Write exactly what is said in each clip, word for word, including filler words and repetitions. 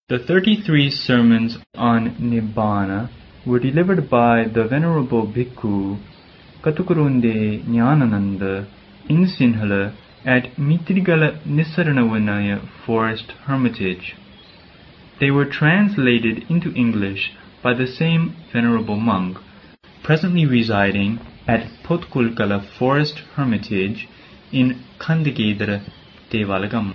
The thirty-three sermons on Nibbana were delivered by the Venerable Bhikkhu Katukurunde Nyanananda in Sinhala at Mitrigala Nissaranavanaya Forest Hermitage. They were translated into English by the same Venerable monk, presently residing at Potkulkala Forest Hermitage in Kandagedara Devalagam.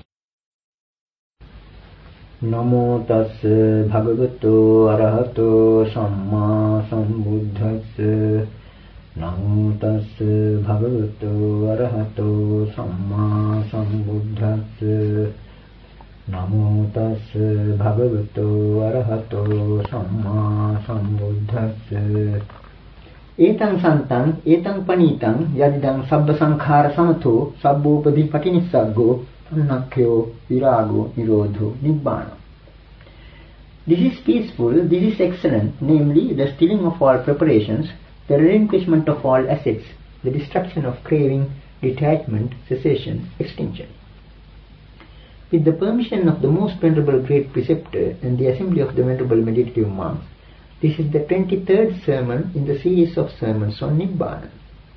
Namo tassa bhagavato arahato samma sambuddhassa. Namo tassa bhagavato arahato samma sambuddhassa. Namo tassa bhagavato arahato samma sambuddhassa. Etang santang etang panitang yadidang sabba sankhara samato sabbopadi patinissaggo annakkhyo virago nirodho nibbana. This is peaceful, this is excellent, namely the stilling of all preparations, the relinquishment of all assets, the destruction of craving, detachment, cessation, extinction. With the permission of the most venerable great preceptor and the assembly of the venerable meditative monks, this is the twenty-third sermon in the series of sermons on Nibbana.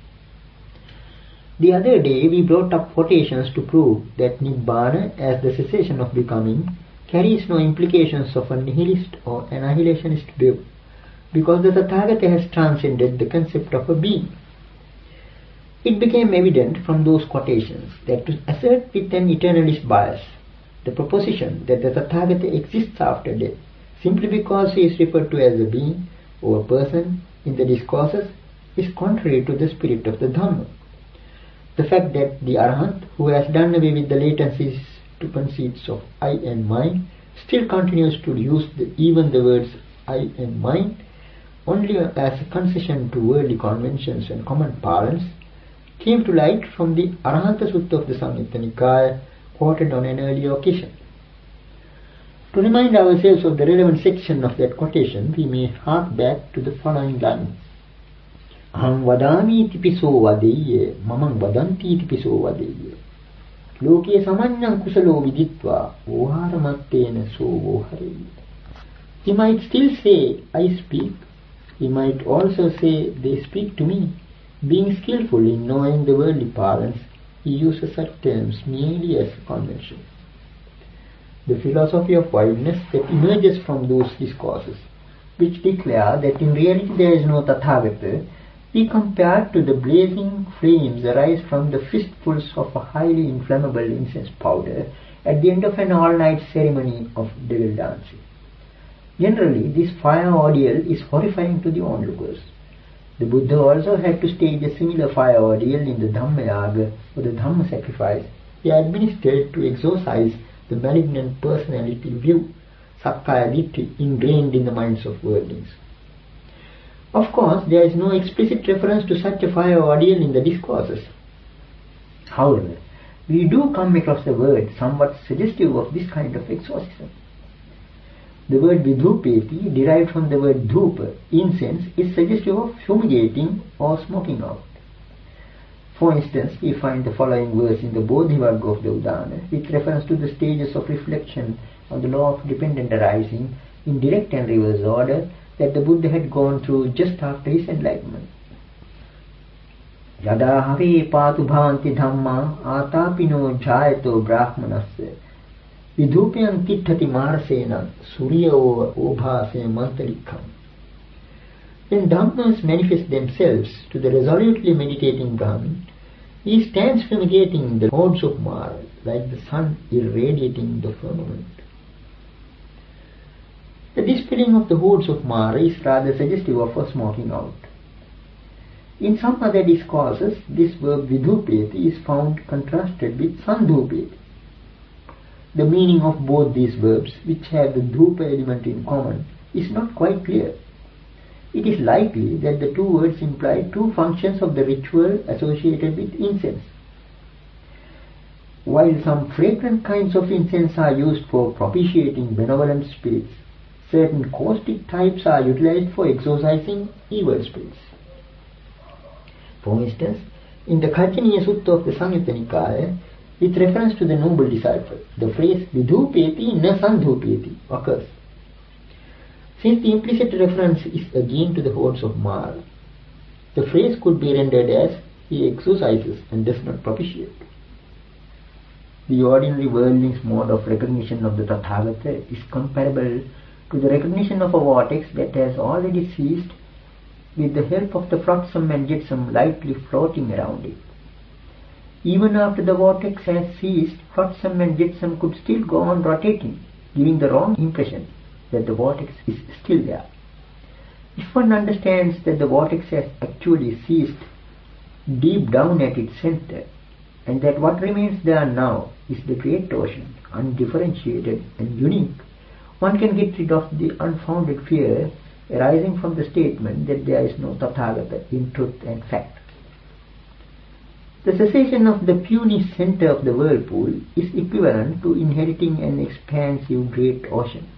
The other day we brought up quotations to prove that Nibbana, as the cessation of becoming, carries no implications of a nihilist or annihilationist view, because the Tathagata has transcended the concept of a being. It became evident from those quotations that to assert with an eternalist bias the proposition that the Tathagata exists after death, simply because he is referred to as a being or a person in the discourses, is contrary to the spirit of the Dhamma. The fact that the Arahant, who has done away with the latencies to conceits of I and mine, still continues to use the, even the words I and mine only as a concession to worldly conventions and common parlance, came to light from the Arahanta Sutta of the Samyutta Nikaya, quoted on an earlier occasion. To remind ourselves of the relevant section of that quotation, we may hark back to the following lines. Aham vadami tipiso vadeyye, mamang vadanti tipiso vadeyye. Loke samanyam kusalo viditva, voharamattena so vohareyye. He might still say, I speak. He might also say, they speak to me. Being skillful in knowing the worldly parlance, he uses such terms merely as a convention. The philosophy of wideness that emerges from those discourses, which declare that in reality there is no Tathagata, we compare to the blazing flames arise from the fistfuls of a highly inflammable incense powder at the end of an all-night ceremony of devil dancing. Generally, this fire ordeal is horrifying to the onlookers. The Buddha also had to stage a similar fire ordeal in the Dhammayaga or the Dhamma sacrifice he administered to exorcise the malignant personality view, Sakkaya Ditthi, ingrained in the minds of worldlings. Of course, there is no explicit reference to such a fire ordeal in the discourses. However, we do come across the word somewhat suggestive of this kind of exorcism. The word vidhupeti, derived from the word dhupa, incense, is suggestive of fumigating or smoking out. For instance, we find the following verse in the Bodhivagga of the Udana, with reference to the stages of reflection on the law of dependent arising in direct and reverse order that the Buddha had gone through just after his enlightenment. Yada hari patu bhavanti dhamma atapino jayato brahmanasya vidhupyam tithati marasena surya obhase mantarikham. When dhammas manifest themselves to the resolutely meditating Brahmin, he stands fumigating the hordes of Mara like the sun irradiating the firmament. The dispelling of the hordes of Mara is rather suggestive of a smoking out. In some other discourses, this verb vidhupeti is found contrasted with sandhupeti. The meaning of both these verbs, which have the dhupa element in common, is not quite clear. It is likely that the two words imply two functions of the ritual associated with incense. While some fragrant kinds of incense are used for propitiating benevolent spirits, certain caustic types are utilized for exorcising evil spirits. For instance, in the Kajjaniya Sutta of the Samyutta Nikaya, With reference to the noble disciple, the phrase vidhupeti na sandhupeti occurs. Since the implicit reference is again to the hordes of Mara, the phrase could be rendered as he exorcises and does not propitiate. The ordinary worldling's mode of recognition of the Tathagata is comparable to the recognition of a vortex that has already ceased with the help of the flotsam and jetsam lightly floating around it. Even after the vortex has ceased, flotsam and jetsam could still go on rotating, giving the wrong impression that the vortex is still there. If one understands that the vortex has actually ceased deep down at its center, and that what remains there now is the great ocean, undifferentiated and unique, one can get rid of the unfounded fear arising from the statement that there is no Tathagata in truth and fact. The cessation of the puny center of the whirlpool is equivalent to inheriting an expansive great ocean.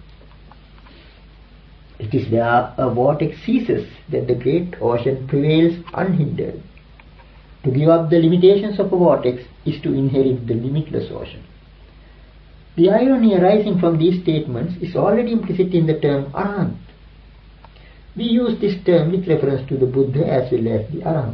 It is where a vortex ceases that the great ocean prevails unhindered. To give up the limitations of a vortex is to inherit the limitless ocean. The irony arising from these statements is already implicit in the term Arahant. We use this term with reference to the Buddha as well as the Arahants.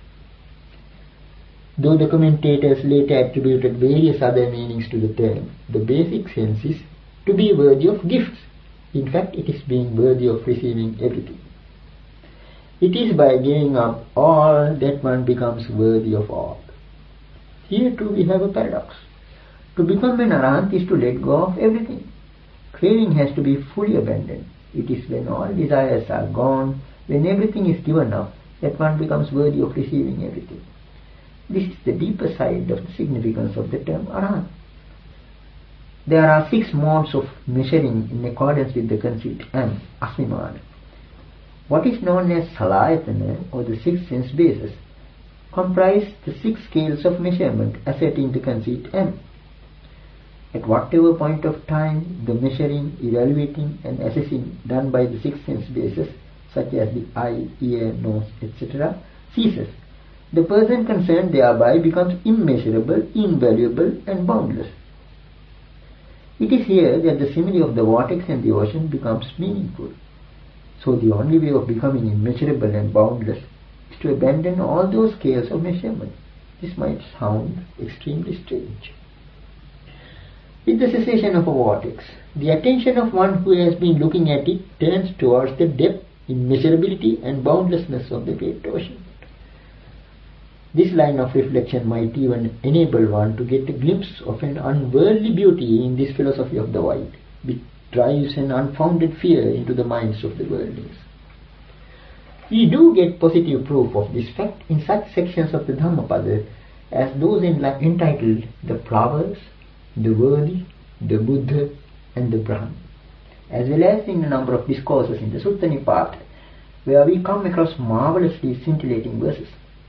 Though the commentators later attributed various other meanings to the term, the basic sense is to be worthy of gifts. In fact, it is being worthy of receiving everything. It is by giving up all that one becomes worthy of all. Here too we have a paradox. To become an Arahant is to let go of everything. Craving has to be fully abandoned. It is when all desires are gone, when everything is given up, that one becomes worthy of receiving everything. This is the deeper side of the significance of the term Arahant. There are six modes of measuring in accordance with the conceit M, Asmimana. What is known as Salayatana, or the six sense bases, comprise the six scales of measurement asserting the conceit M. At whatever point of time the measuring, evaluating and assessing done by the six sense bases, such as the eye, ear, nose, et cetera, ceases, the person concerned thereby becomes immeasurable, invaluable and boundless. It is here that the simile of the vortex and the ocean becomes meaningful. So the only way of becoming immeasurable and boundless is to abandon all those scales of measurement. This might sound extremely strange. With the cessation of a vortex, the attention of one who has been looking at it turns towards the depth, immeasurability and boundlessness of the great ocean. This line of reflection might even enable one to get a glimpse of an unworldly beauty in this philosophy of the void, which drives an unfounded fear into the minds of the worldlings. We do get positive proof of this fact in such sections of the Dhammapada as those entitled The Flowers, The Worthy, The Buddha and The Brahman, as well as in a number of discourses in the Sutta Nipata, where we come across marvelously scintillating verses.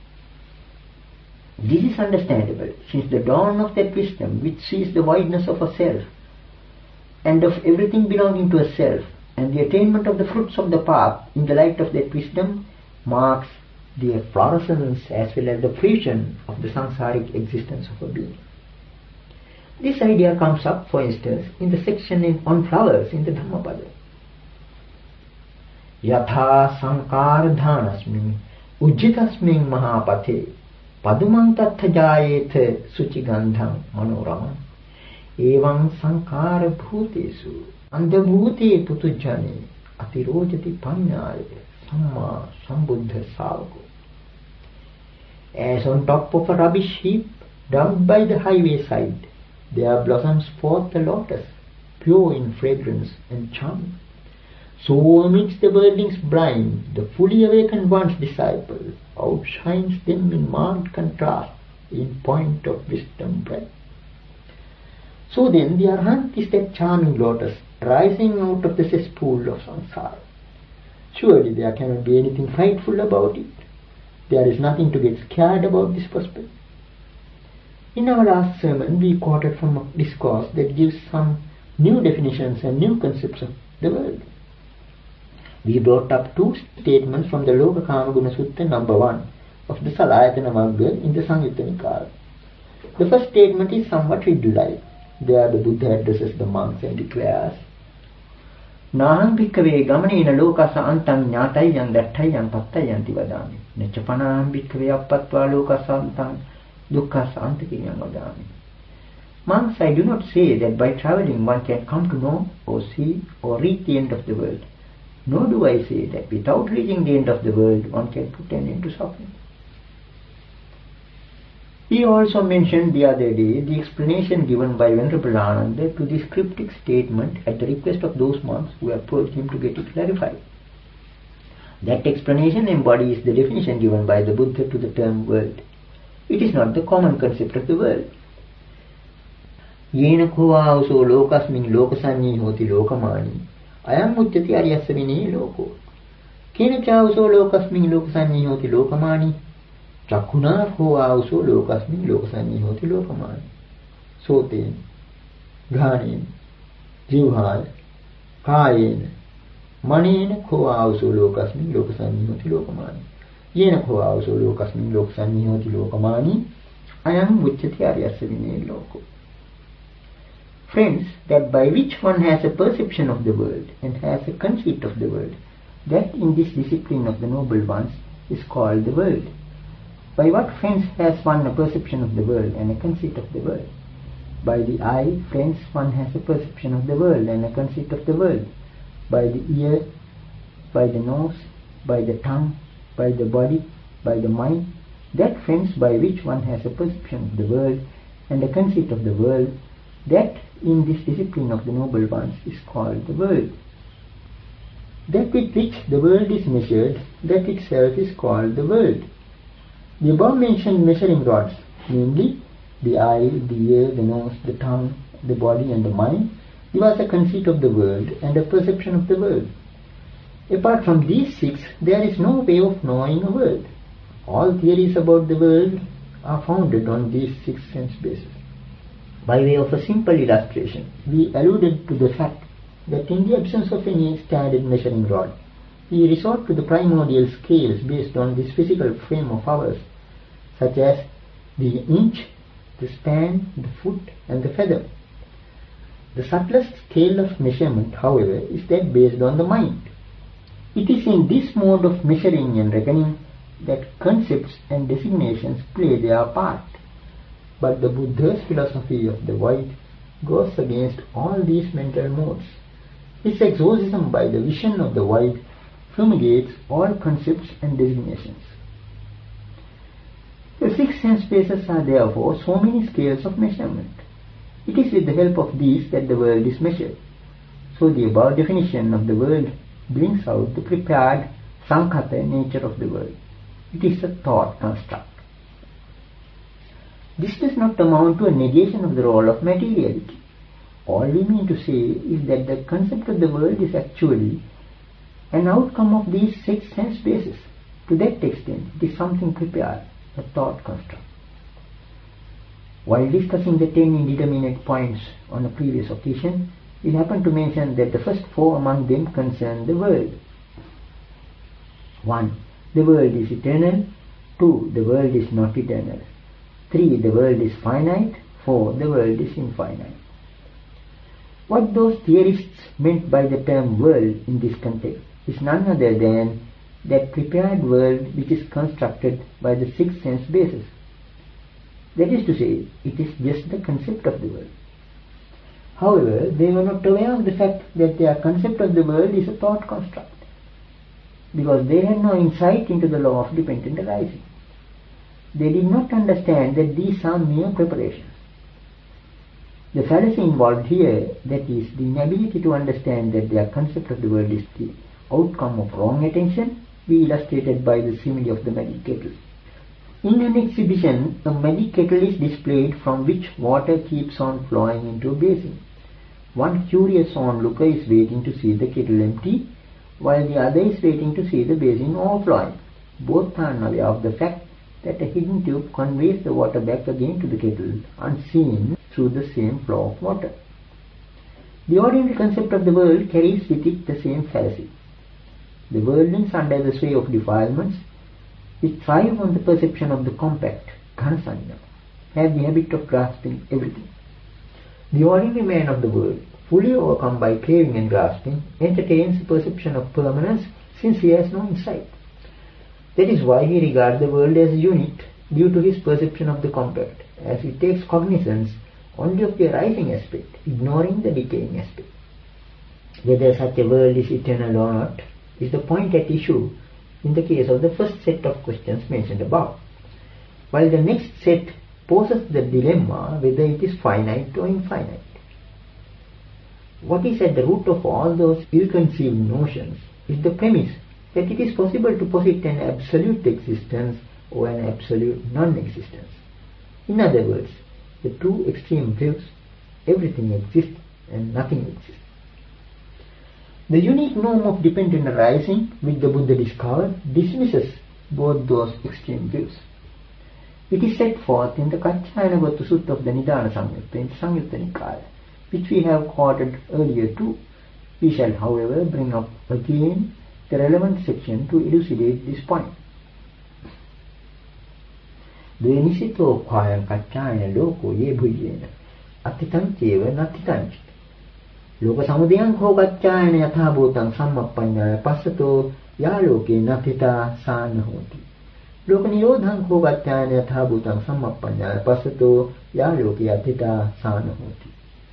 This is understandable, since the dawn of that wisdom which sees the wideness of a self and of everything belonging to a self, and the attainment of the fruits of the path in the light of that wisdom marks the efflorescence as well as the fruition of the samsaric existence of a being. This idea comes up, for instance, in the section in, on flowers in the Dhammapada. Yatha sankara dhanasmin ujjitasmin mahapathe padumang tattha jayetha suchigandham manoramam evam sankara bhutesu andhabhute putujjane atirojati panyaya samma sambuddha savako. As on top of a rubbish heap dumped by the highway side, there blossoms forth the lotus, pure in fragrance and charm. So amidst the worldlings blind, the fully awakened one's disciple outshines them in marked contrast in point of wisdom bright. So then the Arahant is that charming lotus rising out of the cesspool of samsara. Surely there cannot be anything frightful about it. There is nothing to get scared about this prospect. In our last sermon, we quoted from a discourse that gives some new definitions and new concepts of the world. We brought up two statements from the Loka Kamaguna Sutta number one of the Salayatana Magga in the Samyutta Nikaya. The first statement is somewhat riddle-like. There the Buddha addresses the monks and declares, Nahang bhikkhave gamanena lokasa antam nyatayan dattayan pattayanti vadami. Nechapanam bhikkhave appatva lokasa antam dukkasa antakiyan vadami. Monks, I do not say that by travelling one can come to know or see or reach the end of the world. Nor do I say that without reaching the end of the world one can put an end to suffering. He also mentioned the other day the explanation given by Venerable Ananda to this cryptic statement at the request of those monks who approached him to get it clarified. That explanation embodies the definition given by the Buddha to the term world. It is not the common concept of the world. Yena kova uso lokasmin lokasanyi hoti lokamani ayam uccati ariyassa vini loko. Kena cha uso lokasmin lokasanyi hoti lokamani Chakuna kova uso lokasmin lokasanyi hoti lokamani. Soten, ghanen, jivhal, kayen, manen kova uso lokasmin lokasanyi hoti lokamani. Yena kova uso lokasmin lokasanyi hoti lokamani ayam uccati ariyassa vini loko. Friends, that by which one has a perception of the world and has a conceit of the world, that in this discipline of the noble ones is called the world. By what, friends, has one a perception of the world and a conceit of the world? By the eye, friends, one has a perception of the world and a conceit of the world. By the ear, by the nose, by the tongue, by the body, by the mind, that, friends, by which one has a perception of the world and a conceit of the world, that in this discipline of the noble ones is called the world. That with which the world is measured, that itself is called the world. The above mentioned measuring rods, namely the eye, the ear, the nose, the tongue, the body and the mind, give us a conceit of the world and a perception of the world. Apart from these six, there is no way of knowing a world. All theories about the world are founded on these six sense bases. By way of a simple illustration, we alluded to the fact that in the absence of any standard measuring rod, we resort to the primordial scales based on this physical frame of ours, such as the inch, the span, the foot and the feather. The subtlest scale of measurement, however, is that based on the mind. It is in this mode of measuring and reckoning that concepts and designations play their part. But the Buddha's philosophy of the void goes against all these mental modes. His exorcism by the vision of the void fumigates all concepts and designations. The six sense bases are therefore so many scales of measurement. It is with the help of these that the world is measured. So the above definition of the world brings out the prepared sankhata nature of the world. It is a thought construct. This does not amount to a negation of the role of materiality. All we mean to say is that the concept of the world is actually an outcome of these six sense bases. To that extent, it is something prepared, a thought construct. While discussing the ten indeterminate points on a previous occasion, we happen to mention that the first four among them concern the world. one. The world is eternal. two. The world is not eternal. three. The world is finite. four. The world is infinite. What those theorists meant by the term world in this context is none other than that prepared world which is constructed by the six sense bases. That is to say, it is just the concept of the world. However, they were not aware of the fact that their concept of the world is a thought construct, because they had no insight into the law of dependent arising. They did not understand that these are mere preparations. The fallacy involved here, that is, the inability to understand that their concept of the world is the outcome of wrong attention, we illustrated by the simile of the magic kettle. In an exhibition, a magic kettle is displayed from which water keeps on flowing into a basin. One curious onlooker is waiting to see the kettle empty, while the other is waiting to see the basin overflowing. Both are unaware of the fact that a hidden tube conveys the water back again to the kettle, unseen through the same flow of water. The ordinary concept of the world carries with it the same fallacy. The worldlings under the sway of defilements, which thrive on the perception of the compact, ghanasanya, have the habit of grasping everything. The ordinary man of the world, fully overcome by craving and grasping, entertains the perception of permanence since he has no insight. That is why he regards the world as a unit due to his perception of the compact, as he takes cognizance only of the arising aspect, ignoring the decaying aspect. Whether such a world is eternal or not is the point at issue in the case of the first set of questions mentioned above, while the next set poses the dilemma whether it is finite or infinite. What is at the root of all those ill-conceived notions is the premise that it is possible to posit an absolute existence or an absolute non-existence. In other words, the two extreme views, everything exists and nothing exists. The unique norm of dependent arising which the Buddha discovered dismisses both those extreme views. It is set forth in the Kaccayana Sutta of the Nidana Samyutta in Samyutta Nikaya, which we have quoted earlier too. We shall, however, bring up again the relevant section to elucidate this point. Dvenisito kājam kaccāyana loko ye bhujyena attitancheva nattitanchi. Loka samudayang ho kaccāyana yatha bhūtaṃ sammappaññāya passato ya loke nattita sāna hoti. Loka nirodhaṃ ho kaccāyana yatha bhūtaṃ sammappaññāya passato ya loke yattita sāna hoti.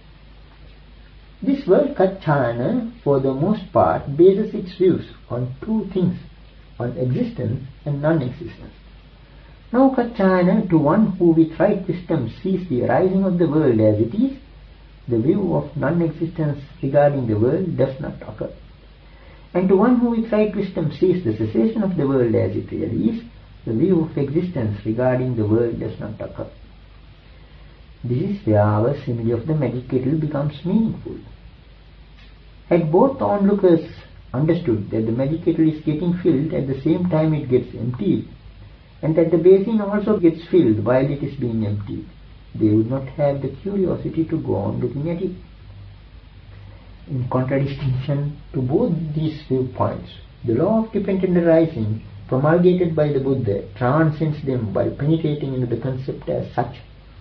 This word Kaccayana, for the most part, bases its views on two things, on existence and non-existence. Now Kaccayana, to one who with right wisdom sees the arising of the world as it is, the view of non-existence regarding the world does not occur. And to one who with right wisdom sees the cessation of the world as it really is, the view of existence regarding the world does not occur. This is where our simile of the magic kettle becomes meaningful. Had both onlookers understood that the magic kettle is getting filled at the same time it gets emptied, and that the basin also gets filled while it is being emptied, they would not have the curiosity to go on looking at it. In contradistinction to both these viewpoints, the law of dependent arising promulgated by the Buddha transcends them by penetrating into the concept as such.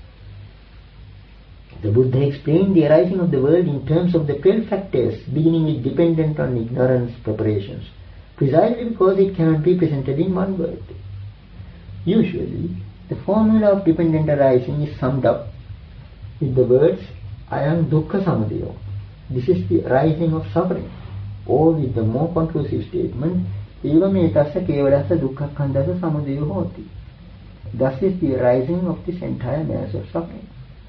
The Buddha explained the arising of the world in terms of the twelve factors, beginning with dependent on ignorance preparations, precisely because it cannot be presented in one word. Usually, the formula of dependent arising is summed up with the words Ayam Dukkha Samudayo. This is the arising of suffering, or with the more conclusive statement Evam etassa kevalassa dukkha khandasa samudayo hoti. Thus is the arising of this entire mass of suffering.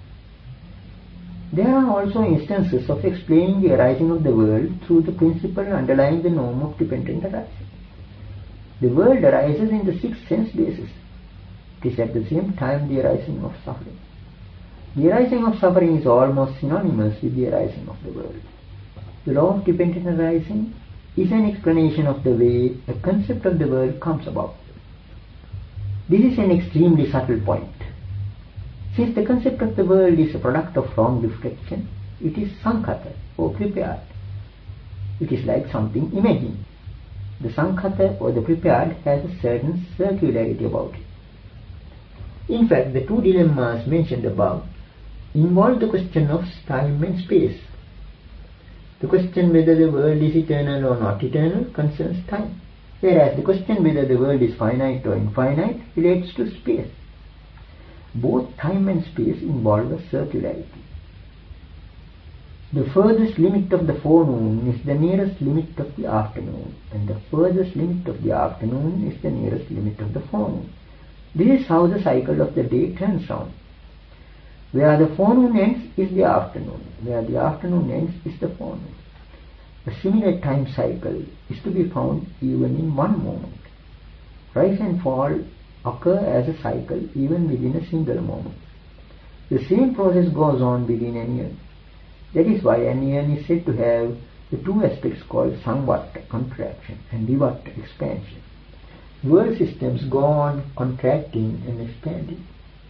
There are also instances of explaining the arising of the world through the principle underlying the norm of dependent arising. The world arises in the six sense bases. It is at the same time the arising of suffering. The arising of suffering is almost synonymous with the arising of the world. The law of dependent arising is an explanation of the way a concept of the world comes about. This is an extremely subtle point. Since the concept of the world is a product of wrong reflection, it is sankhata or prepared. It is like something imagined. The sankhata or the prepared has a certain circularity about it. In fact, the two dilemmas mentioned above involve the question of time and space. The question whether the world is eternal or not eternal concerns time, whereas the question whether the world is finite or infinite relates to space. Both time and space involve a circularity. The furthest limit of the forenoon is the nearest limit of the afternoon, and the furthest limit of the afternoon is the nearest limit of the forenoon. This is how the cycle of the day turns round. Where the forenoon ends is the afternoon, where the afternoon ends is the forenoon. A similar time cycle is to be found even in one moment. Rise and fall occur as a cycle even within a single moment. The same process goes on within an eon. That is why an eon is said to have the two aspects called samvatta, contraction, and vivatta, expansion. World systems go on contracting and expanding.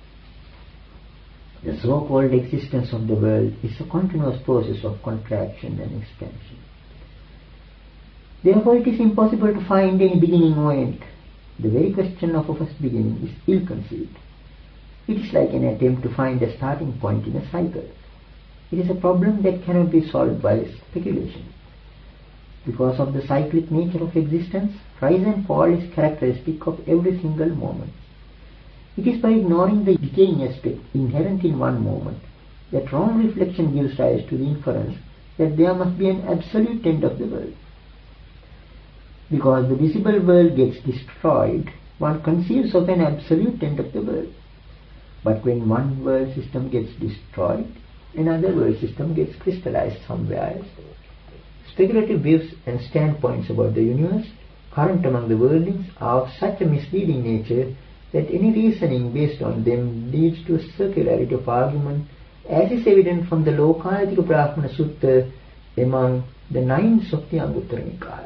The so-called existence of the world is a continuous process of contraction and expansion. Therefore, it is impossible to find any beginning or end. The very question of a first beginning is ill-conceived. It is like an attempt to find a starting point in a cycle. It is a problem that cannot be solved by speculation. Because of the cyclic nature of existence, rise and fall is characteristic of every single moment. It is by ignoring the decaying aspect inherent in one moment that wrong reflection gives rise to the inference that there must be an absolute end of the world. Because the visible world gets destroyed, one conceives of an absolute end of the world. But when one world system gets destroyed, another world system gets crystallized somewhere else. Speculative views and standpoints about the universe current among the worldlings are of such a misleading nature that any reasoning based on them leads to a circularity of argument, as is evident from the Lokayatika Brahmana Sutta among the nines of the Anguttara Nikaya.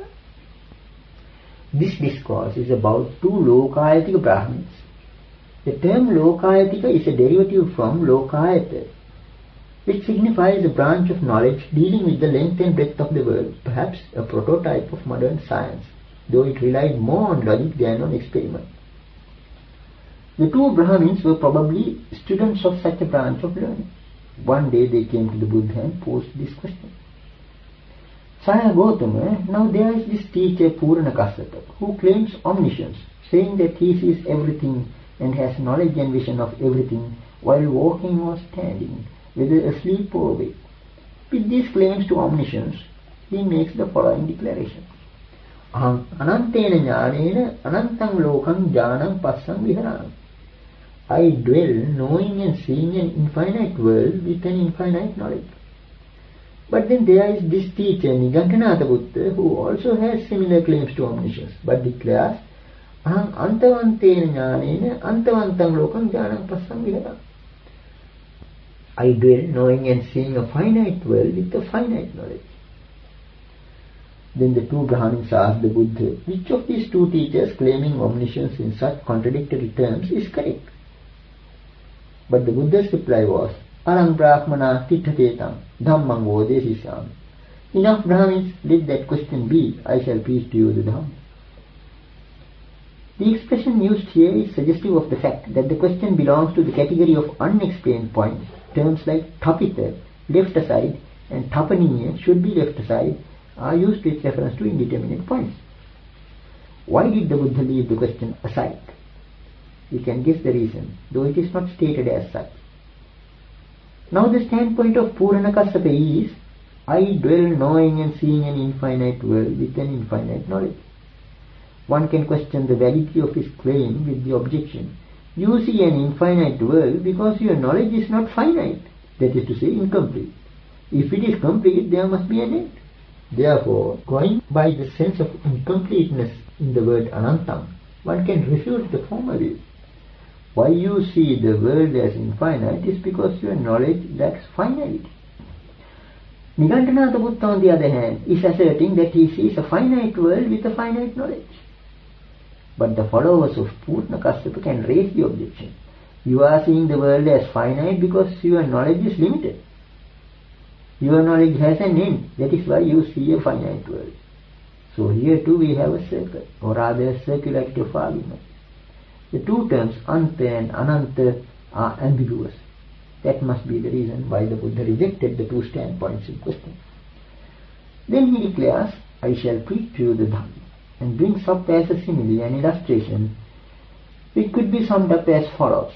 This discourse is about two Lokayatika Brahmins. The term Lokayatika is a derivative from Lokayata, which signifies a branch of knowledge dealing with the length and breadth of the world, perhaps a prototype of modern science, though it relied more on logic than on experiment. The two Brahmins were probably students of such a branch of learning. One day they came to the Buddha and posed this question. Saya Gautama, now there is this teacher Purana Kassapa, who claims omniscience, saying that he sees everything and has knowledge and vision of everything while walking or standing, whether asleep or awake. With these claims to omniscience, he makes the following declaration. Aham anantena jnanena anantang lokam jnanam passam viharam. I dwell knowing and seeing an infinite world with an infinite knowledge. But then there is this teacher Nigantanatha Buddha who also has similar claims to omniscience, but declares Aham antavantena jnanena antavantam lokam jnanam passam viharam. I dwell knowing and seeing a finite world with a finite knowledge. Then the two Brahmins asked the Buddha, which of these two teachers claiming omniscience in such contradictory terms is correct? But the Buddha's reply was, Arang Brahmana Tithatetam Dhammam Vodesisam. Enough Brahmins, let that question be, I shall preach to you the Dhamma. The expression used here is suggestive of the fact that the question belongs to the category of unexplained points. Terms like tapita, left aside, and tapaniya, should be left aside, are used with reference to indeterminate points. Why did the Buddha leave the question aside? We can guess the reason, though it is not stated as such. Now the standpoint of Purana Kassapa is, I dwell knowing and seeing an infinite world with an infinite knowledge. One can question the validity of his claim with the objection, you see an infinite world because your knowledge is not finite, that is to say incomplete. If it is complete, there must be an end. Therefore, going by the sense of incompleteness in the word anantam, one can refute the former view. Why you see the world as infinite is because your knowledge lacks finality. Nigantanatha Buddha, on the other hand, is asserting that he sees a finite world with a finite knowledge. But the followers of Purana Kassapa can raise the objection. You are seeing the world as finite because your knowledge is limited. Your knowledge has an end, that is why you see a finite world. So here too we have a circle, or rather a circularity of argument. The two terms anta and ananta are ambiguous. That must be the reason why the Buddha rejected the two standpoints in question. Then he declares, I shall preach to you the Dhamma, and brings up as a simile an illustration which could be summed up as follows.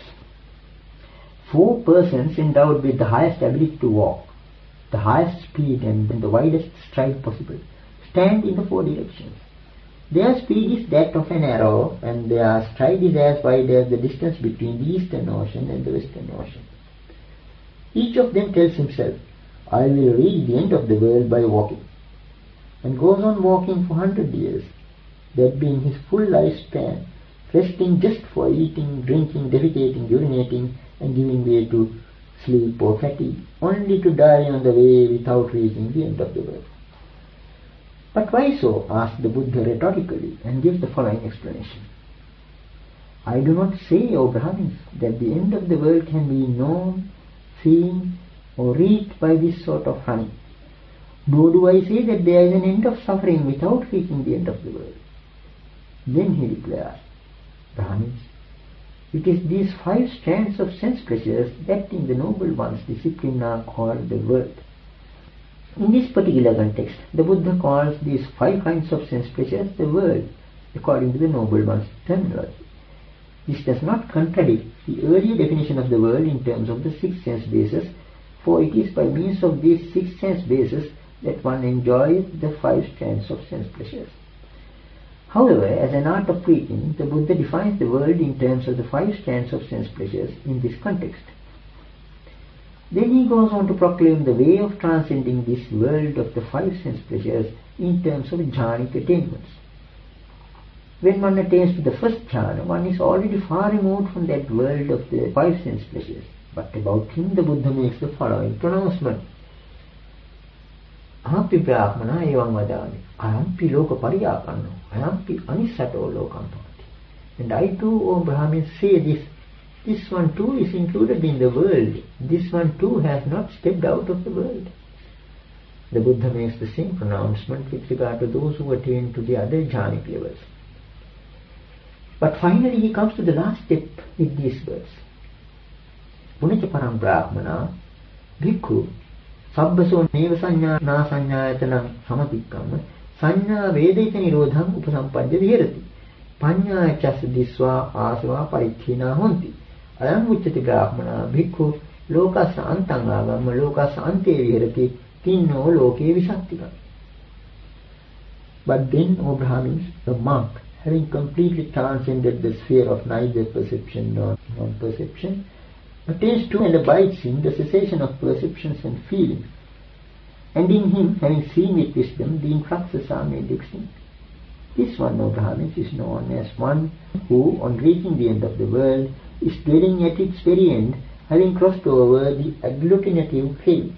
Four persons endowed with the highest ability to walk, the highest speed and the widest stride possible, stand in the four directions. Their speed is that of an arrow, and their stride is as wide as the distance between the Eastern Ocean and the Western Ocean. Each of them tells himself, I will reach the end of the world by walking, and goes on walking for hundred years, that being his full lifespan, resting just for eating, drinking, defecating, urinating, and giving way to sleep or fatigue, only to die on the way without reaching the end of the world. But why so? Asked the Buddha rhetorically, and gives the following explanation. I do not say, O Brahmins, that the end of the world can be known, seen, or reached by this sort of running. Nor do I say that there is an end of suffering without reaching the end of the world. Then he declares, Brahmins, It is these five strands of sense pleasures that in the Noble One's discipline are called the world. In this particular context, the Buddha calls these five kinds of sense pleasures the world, according to the Noble One's terminology. This does not contradict the earlier definition of the world in terms of the six sense bases, for it is by means of these six sense bases that one enjoys the five strands of sense pleasures. However, as an art of preaching, the Buddha defines the world in terms of the five strands of sense pleasures in this context. Then he goes on to proclaim the way of transcending this world of the five sense pleasures in terms of jhanic attainments. When one attains to the first jhana, one is already far removed from that world of the five sense pleasures. But about him, the Buddha makes the following pronouncement. Ahampi brahmana evam vadami, ayampi loka pariyapanno, ayampi anissato lokampati. And I too, O Brahmin, say this. This one too is included in the world. This one too has not stepped out of the world. The Buddha makes the same pronouncement with regard to those who attain to the other jhanic levels. But finally he comes to the last step with these words. Punacha param brahmana, bhikkhu, sabbaso neva sanya na sanyayatanam samatikkam, sanya vedaita nirodham upasampadya viherati, panya chas disva asava parithina honti. Ayam uchati brahmana bhikkhu lokasa antang agam lokasa ante viherati tinno loke visattika. But then, O Brahmins, the monk, having completely transcended the sphere of neither perception nor non-perception, attains to and abides in the cessation of perceptions and feelings, and in him, having seen with wisdom, the influxes are made extinct. This one, O Brahmins, is known as one who, on reaching the end of the world, is dwelling at its very end, having crossed over the agglutinative phase.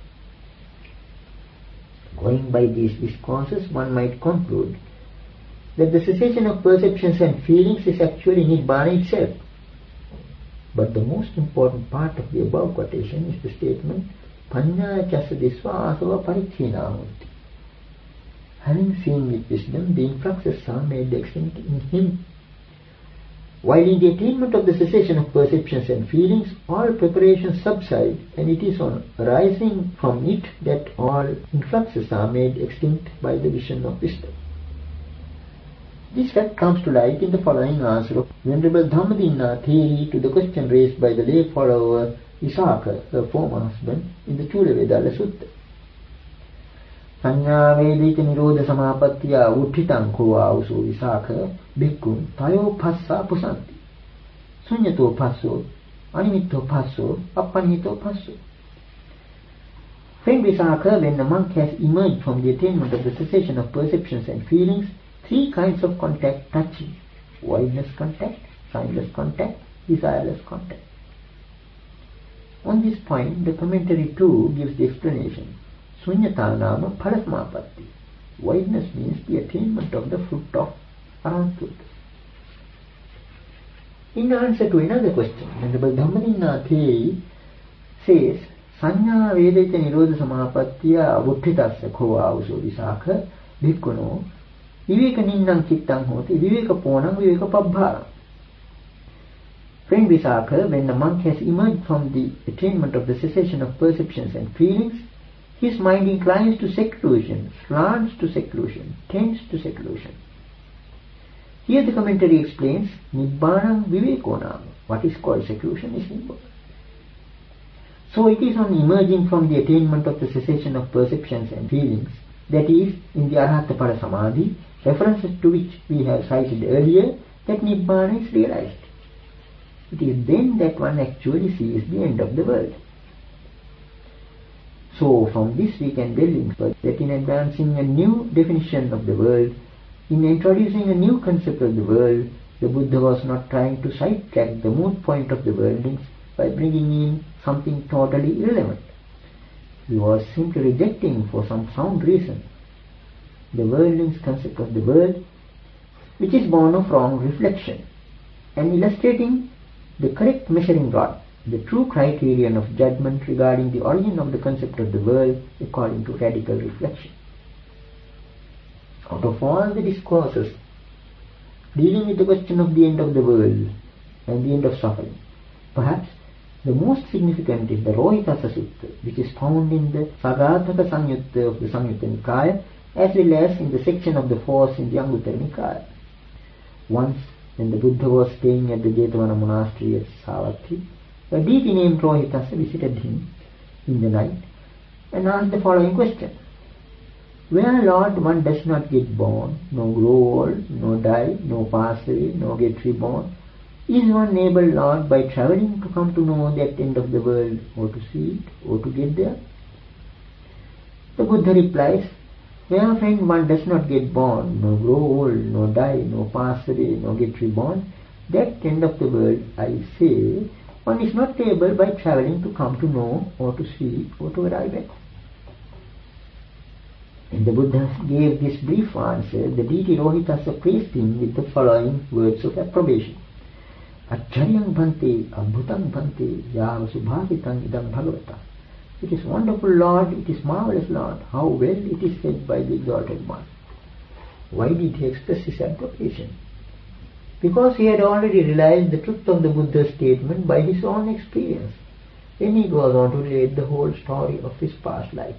Going by these discourses, one might conclude that the cessation of perceptions and feelings is actually Nibbana itself. But the most important part of the above quotation is the statement, Panya chasa disva asava parithina honti. Having seen with wisdom, the influxes are made extinct in him. While in the attainment of the cessation of perceptions and feelings, all preparations subside, and it is on arising from it that all influxes are made extinct by the vision of wisdom. This fact comes to light in the following answer of Venerable Dhammadinna Theri to the question raised by the lay follower Visakha, her former husband, in the Chulavedalla Sutta. Sanya vedita nirodha samapattiya utthitang kova uso Visakha bhikkhun tayo phassa pusanti. Sunyato phasso, animitto phasso, appanito phasso. Friend Visakha, when the monk has emerged from the attainment of the cessation of perceptions and feelings, three kinds of contact touch him: voidless contact, signless contact, desireless contact. On this point, the commentary too gives the explanation. Sunyata nama phalasmapatti. Voidness means the attainment of the fruit of Arahanthood. In answer to another question, Venerable Dhammadinna Theri says, Sanya vedaita nirodha samapattiya avutthitassa kova uso Visakha bhikkhuno viveka ninnam chittang hoti viveka ponam viveka pabbharam. Friend Visakha, when the monk has emerged from the attainment of the cessation of perceptions and feelings, his mind inclines to seclusion, slants to seclusion, tends to seclusion. Here the commentary explains, Nibbana Vivekonam. What is called seclusion is Nibbana. So it is on emerging from the attainment of the cessation of perceptions and feelings, that is, in the Arahatapada Samadhi, references to which we have cited earlier, that Nibbana is realized. It is then that one actually sees the end of the world. So from this we can well infer that in advancing a new definition of the world, in introducing a new concept of the world, the Buddha was not trying to sidetrack the moot point of the worldlings by bringing in something totally irrelevant. He was simply rejecting, for some sound reason, the worldling's concept of the world, which is born of wrong reflection, and illustrating the correct measuring rod, the true criterion of judgment regarding the origin of the concept of the world according to radical reflection. Out of all the discourses dealing with the question of the end of the world, and the end of suffering. Perhaps the most significant is the Rohitassa Sutta, which is found in the Sagataka Samyutta of the Samyutta Nikaya, as well as in the section of the Force in the Anguttara Nikaya. Once, when the Buddha was staying at the Jetavana monastery at Savatthi, a deity named Rohitassa visited him in the night and asked the following question: Where, Lord, one does not get born, nor grow old, nor die, nor pass away, nor get reborn, is one able, Lord, by travelling to come to know that end of the world, or to see it, or to get there? The Buddha replies, Where, friend, one does not get born, nor grow old, nor die, nor pass away, nor get reborn, that end of the world, I say, one is not able by travelling to come to know, or to see, or to arrive at. When the Buddha gave this brief answer, the deity Rohitassa praised him with the following words of approbation: Accharyang bhante, abhutang bhante, yava subhavitang idam bhagavata. It is wonderful, Lord, it is marvelous, Lord, how well it is said by the Exalted One. Why did he express his approbation? Because he had already realized the truth of the Buddha's statement by his own experience. Then he goes on to relate the whole story of his past life.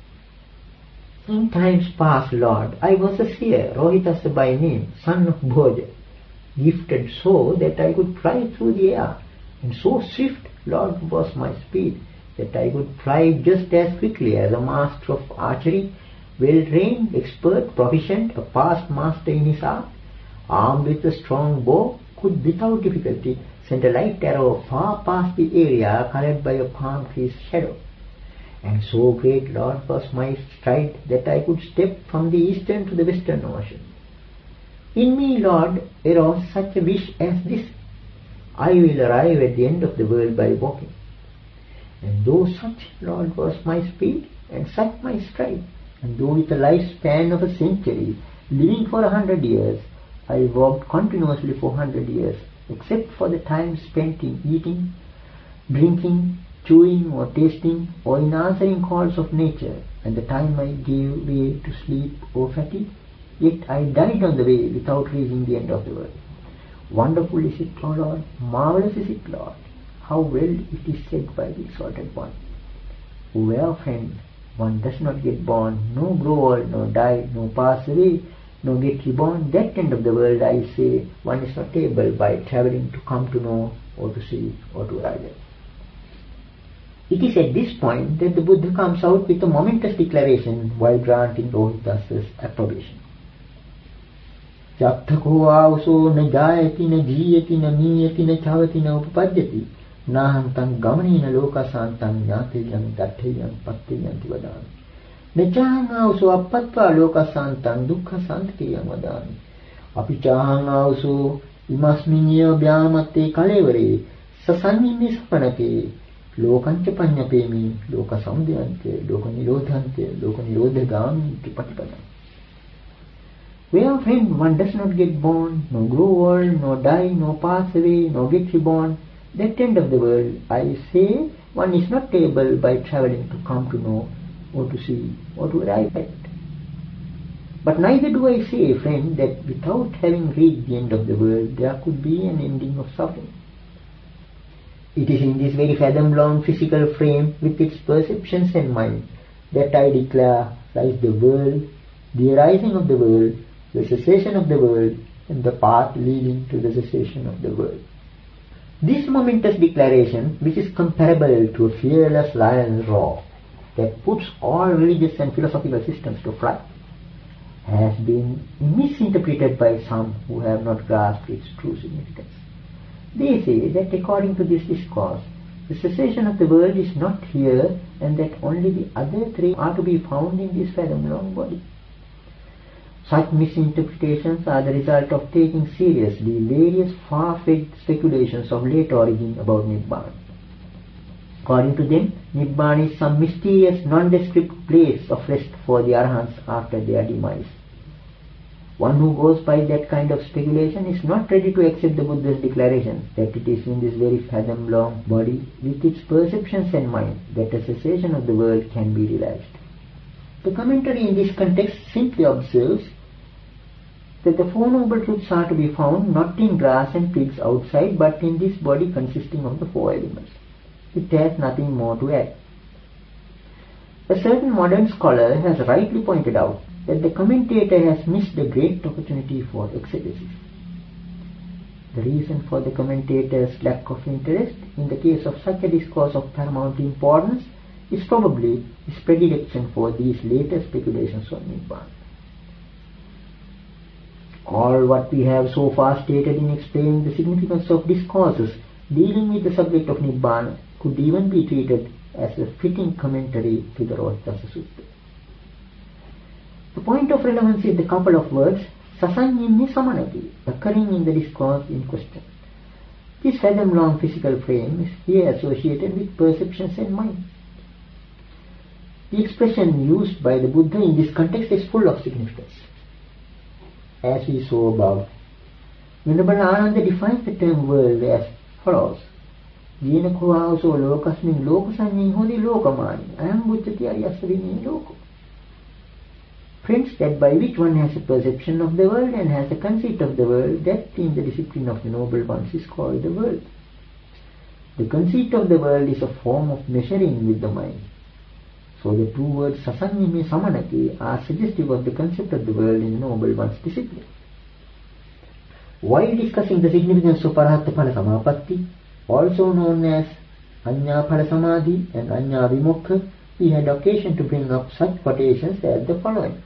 In times past, Lord, I was a seer, Rohitassa by name, son of Bhoja, gifted so that I could fly through the air, and so swift, Lord, was my speed, that I could fly just as quickly as a master of archery, well-trained, expert, proficient, a past master in his art, armed with a strong bow, could without difficulty send a light arrow far past the area covered by a palm tree's shadow. And so great, Lord, was my stride that I could step from the eastern to the western ocean. In me, Lord, arose such a wish as this: I will arrive at the end of the world by walking. And though such, Lord, was my speed, and such my stride, and though with a lifespan of a century, living for a hundred years, I walked continuously for a hundred years, except for the time spent in eating, drinking, chewing or tasting, or in answering calls of nature, and the time I gave way to sleep or fatigue, yet I died on the way without reaching the end of the world. Wonderful is it, O Lord, marvelous is it, Lord, how well it is said by the Exalted One. Where, friend, one does not get born, nor grow old, nor die, nor pass away, nor get reborn, that end of the world, I say, one is not able by travelling to come to know, or to see, or to arrive at. It is at this point that the Buddha comes out with a momentous declaration while granting Rohitassa's approbation. Yattako avso na jayati na jiyati na miyati na chavati na upapadyati nahantam gamanina lokasantam nyateyam datteyam patteyanti vadami. Nachahang avso appatva lokasantam dukkha santiyam vadami. Apichahang avso imasminya vyamatte kalevare sasanyimi sapanake Lokancha panyapemi, loka samdhyante, loka nirodhante, loka nirodhagami patipada. Where, friend, one does not get born, nor grow old, nor die, nor pass away, nor get reborn, that end of the world, I say, one is not able by travelling to come to know, or to see, or to arrive at. But neither do I say, friend, that without having reached the end of the world, there could be an ending of suffering. It is in this very fathom-long physical frame, with its perceptions and mind, that I declare lies the world, the arising of the world, the cessation of the world, and the path leading to the cessation of the world. This momentous declaration, which is comparable to a fearless lion's roar that puts all religious and philosophical systems to flight, has been misinterpreted by some who have not grasped its true significance. They say that according to this discourse, the cessation of the world is not here, and that only the other three are to be found in this fathom-long body. Such misinterpretations are the result of taking seriously various far-fetched speculations of late origin about Nibbana. According to them, Nibbana is some mysterious, nondescript place of rest for the Arahants after their demise. One who goes by that kind of speculation is not ready to accept the Buddha's declaration that it is in this very fathom-long body, with its perceptions and mind, that the cessation of the world can be realized. The commentary in this context simply observes that the Four Noble Truths are to be found not in grass and twigs outside, but in this body consisting of the four elements. It has nothing more to add. A certain modern scholar has rightly pointed out that the commentator has missed a great opportunity for exegesis. The reason for the commentator's lack of interest in the case of such a discourse of paramount importance is probably his predilection for these later speculations on Nibbana. All what we have so far stated in explaining the significance of discourses dealing with the subject of Nibbana could even be treated as a fitting commentary to the Rohitassa Sutta. The point of relevance is the couple of words Sasanyimni Samanati occurring in the discourse in question. This fathom-long physical frame is here associated with perceptions and mind. The expression used by the Buddha in this context is full of significance. As we saw above, Venerable Ananda defines the term world as follows. Jenako aso lokasmin lokasanying hodi lokamani ayam buddhati ariyasavini loko. Friends, that by which one has a perception of the world and has a conceit of the world, that in the discipline of the Noble Ones is called the world. The conceit of the world is a form of measuring with the mind. So the two words Sasanyimi Samanati are suggestive of the concept of the world in the Noble One's discipline. While discussing the significance of Arahatta Phala Samapatti, also known as Anya Phala Samadhi and Anya Vimukha, we had occasion to bring up such quotations as the following.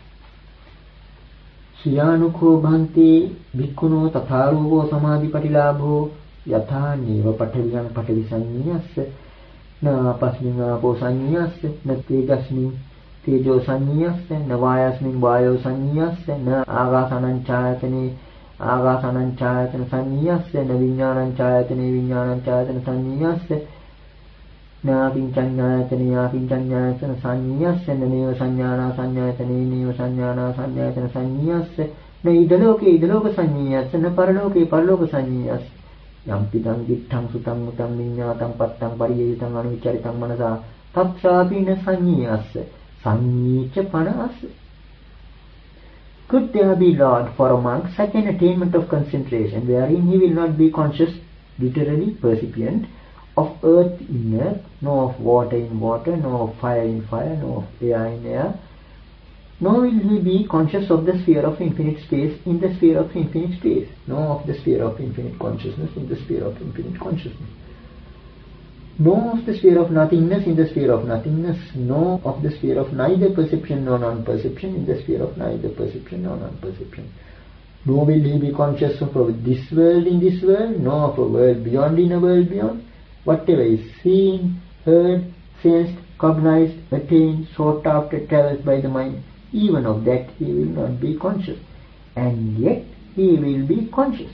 Suyanukho bhante bhikkhuno tatharuvo samadhi patilabho yatha neva pataviyang patavisanyasya na apasmin apo sanyasya na tejasmin tejo sanyasya na vayasmin vayo sanyasya na agasanan chayatane agasanan chayatana sanyasya na vinyanan chayatane vinyanan chayatana sanyasya na pinchanyayatane ya pinchanyayatana sanyasya na neva sanyana sanyayatane neva sanyana sanyayatana sanyasya na idaloke idaloka sanyasya na paraloke paraloka sanyasya yang pidang gittang sutang mutang vinyatang pattang pariyayutang anuvicharitang manasa tatsapi na sanyasya sanyicha panasya. Could there be, Lord, for a monk such an attainment of concentration wherein he will not be conscious, literally percipient, of earth in earth, nor of water in water, nor of fire in fire, nor of air in air, nor will he be conscious of the sphere of infinite space in the sphere of infinite space, nor of the sphere of infinite consciousness in the sphere of infinite consciousness, nor of the sphere of nothingness in the sphere of nothingness, nor of the sphere of neither perception nor non-perception in the sphere of neither perception nor non-perception. Nor will he be conscious of this world in this world, nor of a world beyond in a world beyond. Whatever is seen, heard, sensed, cognized, attained, sought after, travels by the mind, even of that he will not be conscious. And yet he will be conscious.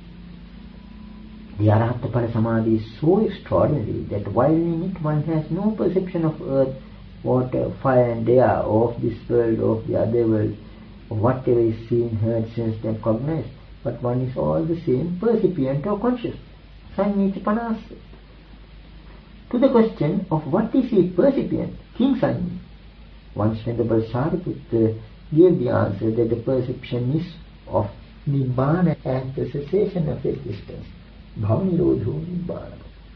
The Arahatta Phala Samadhi is so extraordinary that while in it one has no perception of earth, water, fire and air, or of this world or of the other world, or whatever is seen, heard, sensed and cognized, but one is all the same percipient or conscious. Sanyicha Panasya. To the question of what is a percipient, King Sanyi, once Venerable Sariputta gave the answer that the perception is of Nibbana as the cessation of existence. Bhavanirodho Nibbana.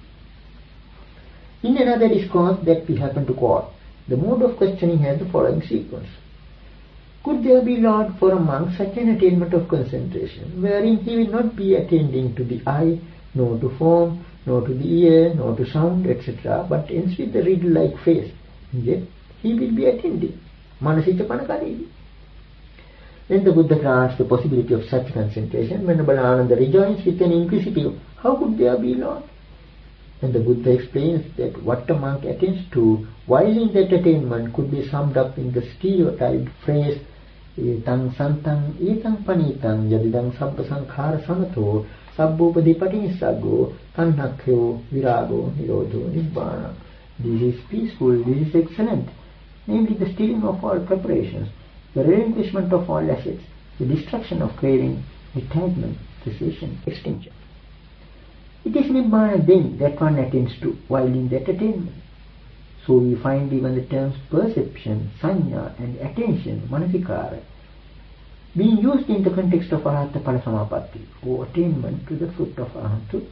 In another discourse that we happen to quote, the mode of questioning has the following sequence. Could there be, Lord, for a monk such an attainment of concentration, wherein he will not be attending to the eye, nor to form, nor to the ear, nor to sound, et cetera, but ends with the riddle-like phrase, and yet he will be attending. Manasicha Panakari. Then the Buddha grants the possibility of such concentration. Venerable Ananda rejoins with an inquisitive, how could there be, Lord? And the Buddha explains that what a monk attains to while in that attainment could be summed up in the stereotyped phrase, etang santang etang panitang yadidang sabba sankhara samato sabbopadi nissago tanhakyo virago nirodho nibbana. This is peaceful, this is excellent, namely the stilling of all preparations, the relinquishment of all assets, the destruction of craving, detachment, cessation, extinction. It is Nibbana then that one attains to while in that attainment. So we find even the terms perception, sanya and attention, manasikara, being used in the context of Arahata Phala Samapatti, or attainment to the fruit of Arahanthood.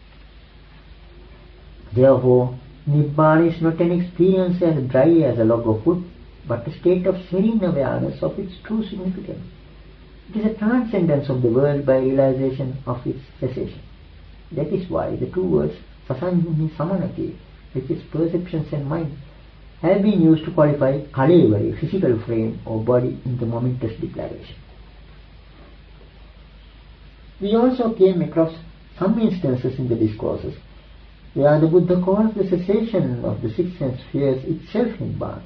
Therefore, Nibbana is not an experience as dry as a log of wood, but a state of serene awareness of its true significance. It is a transcendence of the world by realization of its cessation. That is why the two words Sasanjuni Samanake, which is perceptions and mind, have been used to qualify Kalevare, physical frame or body, in the momentous declaration. We also came across some instances in the discourses where the Buddha calls the cessation of the six sense spheres itself Nibbana.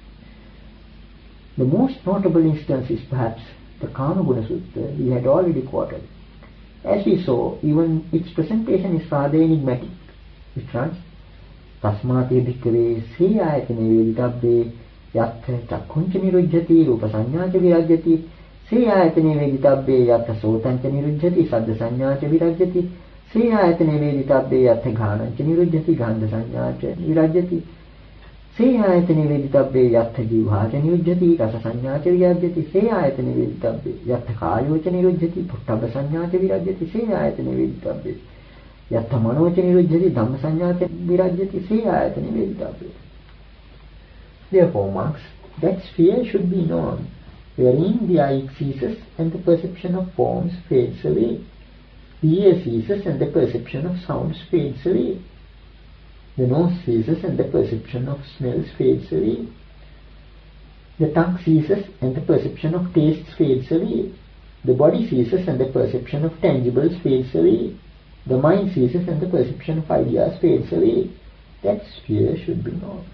The most notable instance is perhaps the Kamaguna Sutta we had already quoted. As we saw, even its presentation is rather enigmatic, which runs Tasmate bhikkhave se ayatane veditabbe yattha chakkhunca nirujjati rupa sannyāca virajjati se ayatane veditabbe yattha sotanca nirujjati saddha sannyāca virajjati se ayatane veditabbe yattha ghānanca nirujjati ghandha sannyāca virajjati se ayatane veditabbe yattha jivhāca nirujjati rasa sannyāca virajjati se ayatane veditabbe yattha kāyoca nirujjati puṭṭabba sannyāca virajjati se ayatane veditabbe yattha manoca nirujjati dhamma sannyāca virajjati se ayatane veditabbe. Therefore, monks, that sphere should be known, wherein the eye ceases and the perception of forms fades away. The ear ceases and the perception of sounds fades away. The nose ceases and the perception of smells fades away. The tongue ceases and the perception of tastes fades away. The body ceases and the perception of tangibles fades away. The mind ceases and the perception of ideas fades away. That sphere should be known.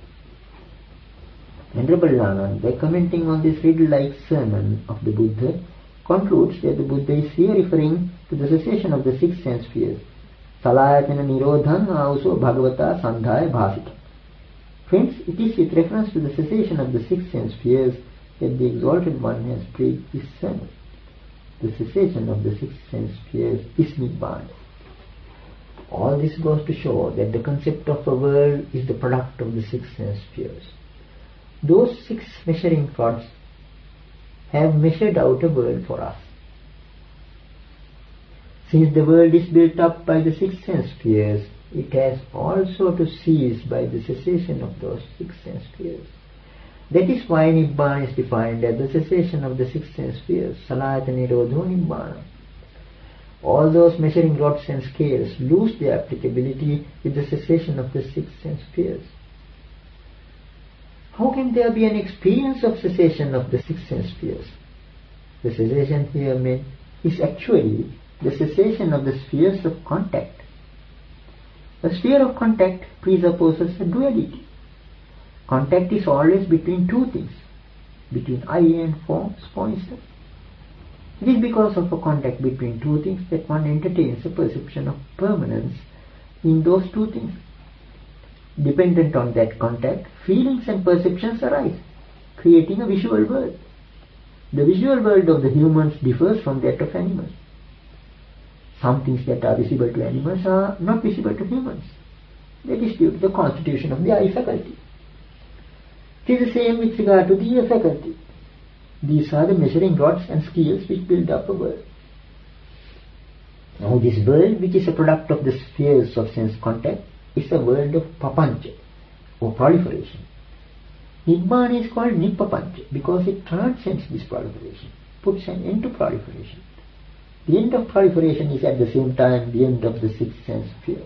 Venerable Ananda, commenting on this riddle-like sermon of the Buddha, concludes that the Buddha is here referring to the cessation of the six sense spheres. Salayatana nirodhan also bhagavata sandhaya bhasita. Friends, it is with reference to the cessation of the six sense spheres that the Exalted One has preached this sermon. The cessation of the six sense spheres is Nibbana. All this goes to show that the concept of a world is the product of the six sense spheres. Those six measuring rods have measured out a world for us. Since the world is built up by the six sense spheres, it has also to cease by the cessation of those six sense spheres. That is why Nibbana is defined as the cessation of the six sense spheres, Salayata Nirodho Nibbana. All those measuring rods and scales lose their applicability with the cessation of the six sense spheres. How can there be an experience of cessation of the six sense spheres? The cessation here meant is actually the cessation of the spheres of contact. A sphere of contact presupposes a duality. Contact is always between two things, between eye and forms, for instance. It is because of a contact between two things that one entertains a perception of permanence in those two things. Dependent on that contact, feelings and perceptions arise, creating a visual world. The visual world of the humans differs from that of animals. Some things that are visible to animals are not visible to humans. That is due to the constitution of the eye faculty. It is the same with regard to the ear faculty. These are the measuring rods and scales which build up a world. Now this world, which is a product of the spheres of sense contact, is a world of papancha, or proliferation. Nibbana is called nippapancha because it transcends this proliferation, puts an end to proliferation. The end of proliferation is at the same time the end of the sixth sense sphere.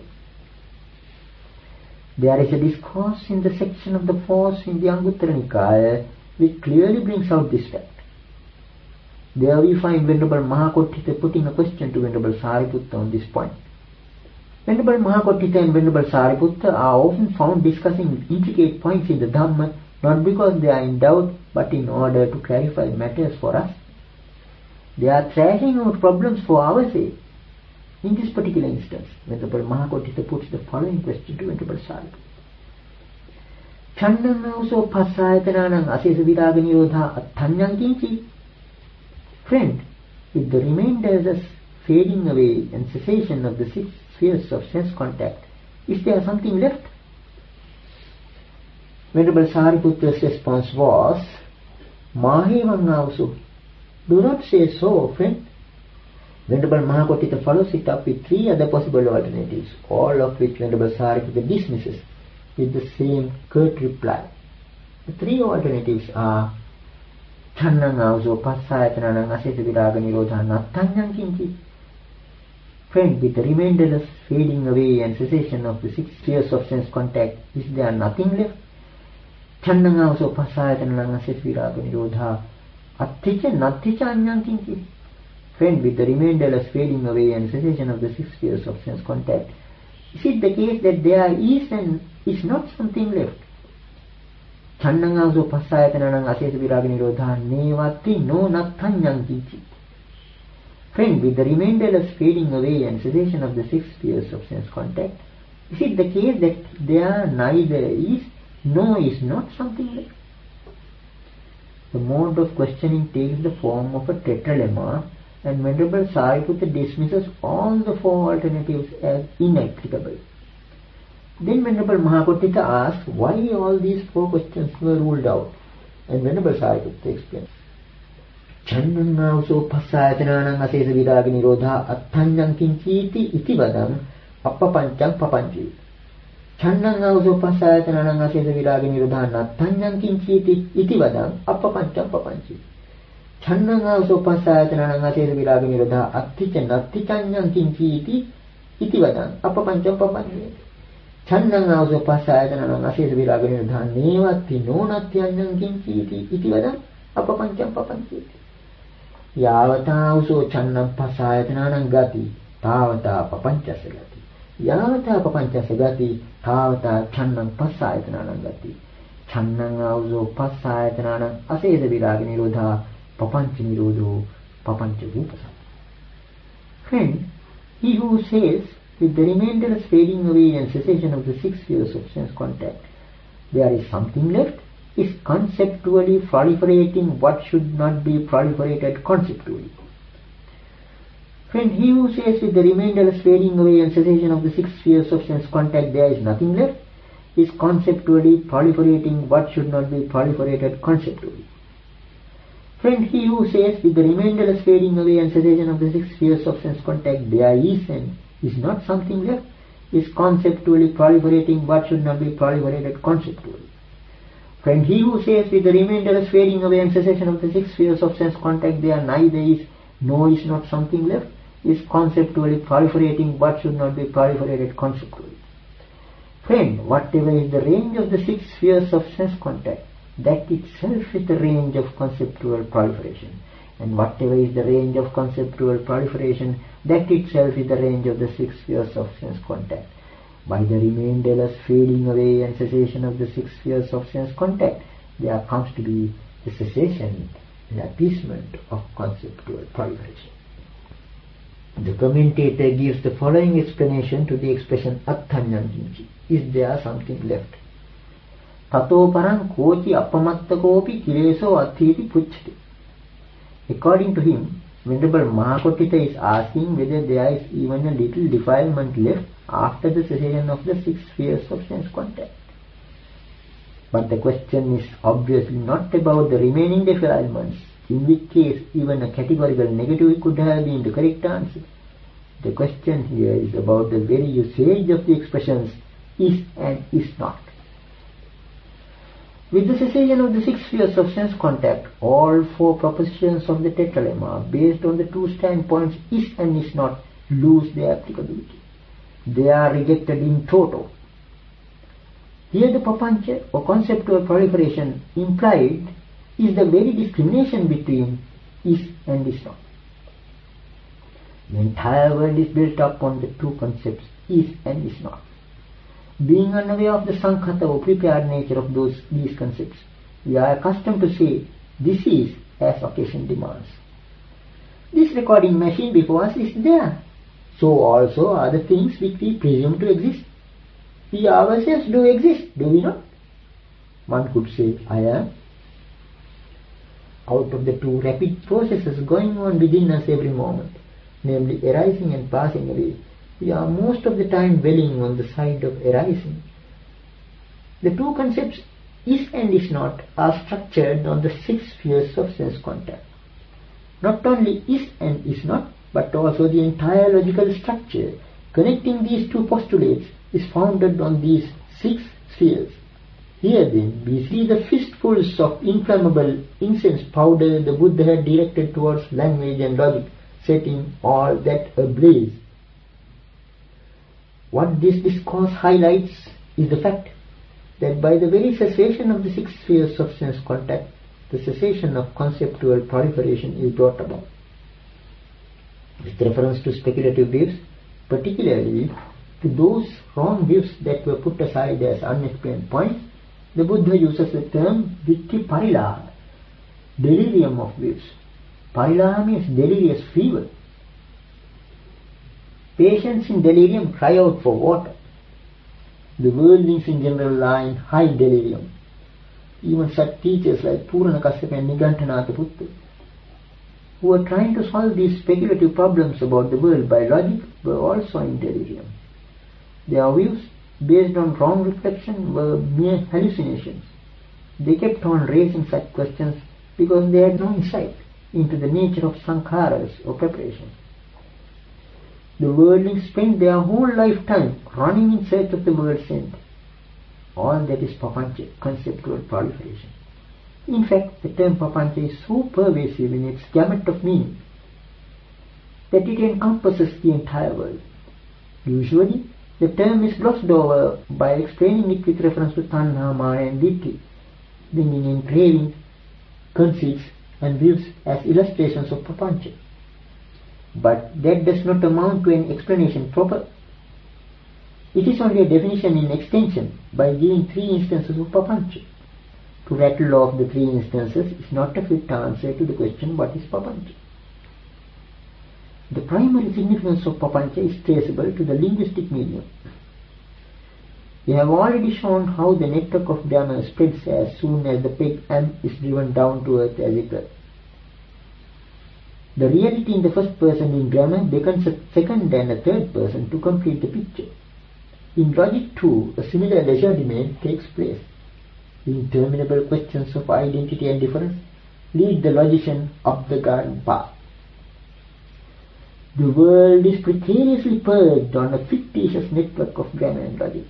There is a discourse in the section of the force in the Anguttara Nikaya which clearly brings out this fact. There we find Venerable Mahakottita putting a question to Venerable Sariputta on this point. Venerable Mahakottita and Venerable Sariputta are often found discussing intricate points in the Dhamma, not because they are in doubt, but in order to clarify matters for us. They are thrashing out problems for our sake. In this particular instance, Venerable Mahakottita puts the following question to Venerable Sariputta. Chandanaso passayatananang asesa viraga nirodha atthanyang kinchi. Friend, if the remainder is a fading away and cessation of the six spheres of sense contact, is there something left? Venerable Sariputta's response was, Mahevang also. Do not say so, friend. Venerable Mahakottitha follows it up with three other possible alternatives, all of which Venerable Sariputta dismisses with the same curt reply. The three alternatives are Channang Avso Passayatanang Aseta Viraga Nirodha Nattanyang Kinchi. Friend, with the remainderless fading away and cessation of the six spheres of sense contact, is there nothing left? Channang Avso Passayatanang Aseta Viraga Nirodha Atticha Natticha Anyang Kinchi. Friend, with the remainderless fading away and cessation of the six spheres of sense contact, is it the case that there is and is not something left? Channang Avso Passayatanang Aseta Viraga Nirodha Nevatti no Nattanyang Kinchi. Friend, with the remainderless fading away and cessation of the six spheres of sense contact, is it the case that there neither is nor is not something left? The mode of questioning takes the form of a tetralemma, and Venerable Sariputta dismisses all the four alternatives as inapplicable. Then Venerable Mahakottitha asks why all these four questions were ruled out, and Venerable Sariputta explains. Channang Avso Passayatanang Asesa Viraga Nirodha Attanyang Kinchiti iti vadam appapanchang papanchi. Channang Avso Passayatanang Asesa Viraga Nirodha Nattanyang Kinchiti iti vadam appapanchang papanchi. Channang Avso Passayatanang Asesa Viraga Nirodha Atticha Nattichanyang Kinchiti iti vadam appapanchang papanchi. Channang Avso Passayatanang Asesa Viraga Nirodha Nevatti no Nattanyang Kinchiti iti vadam appapanchang papanchi. Yavata Avso Channang Passayatanang Gati Tavata Papanchasa Gati. Yavata Papanchasa Gati Tavata Channang Passayatanang Gati. Channang Avso Passayatanang Asesa Viraga Nirodha Papancha Nirodho Papancha Vupasa. Friend, he who says with the remainderless fading away and cessation of the six spheres of sense contact, there is something left, is conceptually proliferating what should not be proliferated conceptually. Friend, he who says with the remainderless fading away and cessation of the six spheres of sense contact there is nothing left, is conceptually proliferating what should not be proliferated conceptually. Friend, he who says with the remainderless fading away and cessation of the six spheres of sense contact there is and is not something left, is conceptually proliferating what should not be proliferated conceptually. Friend, he who says with the remainderless fading away and cessation of the six spheres of sense contact there neither is nor is not something left, is conceptually proliferating what should not be proliferated conceptually. Friend, whatever is the range of the six spheres of sense contact, that itself is the range of conceptual proliferation. And whatever is the range of conceptual proliferation, that itself is the range of the six spheres of sense contact. By the remainderless fading away and cessation of the six spheres of sense contact, there comes to be the cessation and appeasement of conceptual proliferation. The commentator gives the following explanation to the expression Attanyang Kinchi. Is there something left? Tato parang kochi appamattakopi kileso athiti puchati. According to him, Venerable Mahakottitha is asking whether there is even a little defilement left after the cessation of the six spheres of sense contact. But the question is obviously not about the remaining defilements, in which case even a categorical negative could have been the correct answer. The question here is about the very usage of the expressions is and is not. With the cessation of the six spheres of sense contact, all four propositions of the tetralemma based on the two standpoints is and is not lose their applicability. They are rejected in toto. Here the papancha or conceptual proliferation implied is the very discrimination between is and is not. The entire world is built up on the two concepts is and is not. Being unaware of the sankhata or prepared nature of those these concepts, we are accustomed to say, this is as occasion demands. This recording machine before us is there. So also are the things which we presume to exist. We ourselves do exist, do we not? One could say, I am. Out of the two rapid processes going on within us every moment, namely arising and passing away, we are most of the time dwelling on the side of arising. The two concepts is and is not are structured on the six spheres of sense contact. not only is and is not, but also the entire logical structure connecting these two postulates is founded on these six spheres. Here then we see the fistfuls of inflammable incense powder the Buddha had directed towards language and logic, setting all that ablaze. What this discourse highlights is the fact that by the very cessation of the six spheres of sense contact, the cessation of conceptual proliferation is brought about. With reference to speculative views, particularly to those wrong views that were put aside as unexplained points, the Buddha uses the term vitti parilaha, delirium of views. Parilaha means delirious fever. Patients in delirium cry out for water. The worldlings in general are in high delirium. Even such teachers like Purana Kasyapa and Nigantanatha Putta, who were trying to solve these speculative problems about the world by logic, were also in delirium. Their views, based on wrong reflection, were mere hallucinations. They kept on raising such questions because they had no insight into the nature of sankharas or preparations. The worldlings spend their whole lifetime running in search of the world's end. All that is papancha, conceptual proliferation. In fact, the term papancha is so pervasive in its gamut of meaning that it encompasses the entire world. Usually, the term is glossed over by explaining it with reference to tanha, maya and ditthi, bringing in craving, conceits and views as illustrations of papancha. But that does not amount to an explanation proper. It is only a definition in extension by giving three instances of papancha. To rattle off the three instances is not a fit answer to the question what is papancha. The primary significance of papancha is traceable to the linguistic medium. We have already shown how the network of grammar spreads as soon as the peg M is driven down to earth, as it were. The reality in the first person in grammar beckons a second and a third person to complete the picture. In logic too, a similar legerdemain takes place. The interminable questions of identity and difference lead the logician up the garden path. The world is precariously perched on a fictitious network of grammar and logic.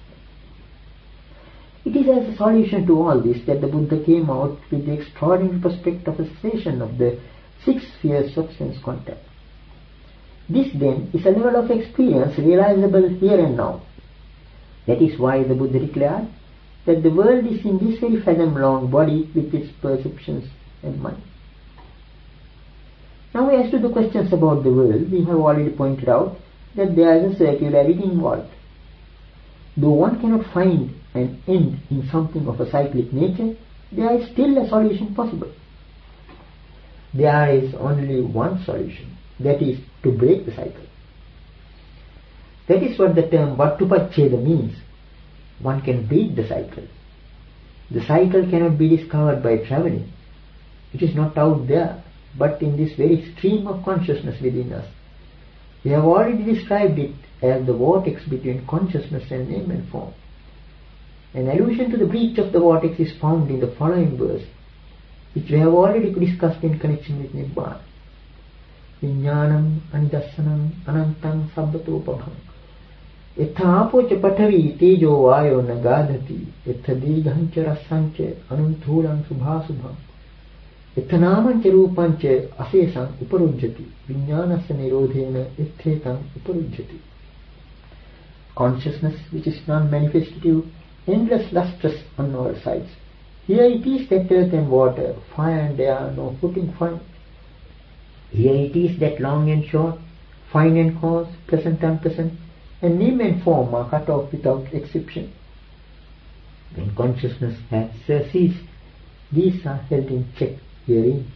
It is as a solution to all this that the Buddha came out with the extraordinary prospect of a cessation of the six spheres of sense contact. This then is a level of experience realizable here and now. That is why the Buddha declared that the world is in this very fathom-long body with its perceptions and mind. Now, as to the questions about the world, we have already pointed out that there is a circularity involved. Though one cannot find an end in something of a cyclic nature, there is still a solution possible. There is only one solution, that is to break the cycle. That is what the term Vattupachcheda means. One can break the cycle. The cycle cannot be discovered by travelling. It is not out there, but in this very stream of consciousness within us. We have already described it as the vortex between consciousness and name and form. An allusion to the breach of the vortex is found in the following verse, which we have already discussed in connection with Nibbana. Viññānam anidassanam anantam sabbatopabham. Etha apocha patavi tejo vayo nagadhati. Etha dighancha rasancha ananthulam subhasubham. Etha namancha rupancha asesam uparujjati. Viññānasya nirodhena ethetam uparujjati. Consciousness, which is non-manifestative, endless, lustrous on all sides. Here it is that earth and water, fire and air, no footing find. Here it is that long and short, fine and coarse, present and unpleasant, and name and form are cut off without exception. When consciousness has ceased, these are held in check herein.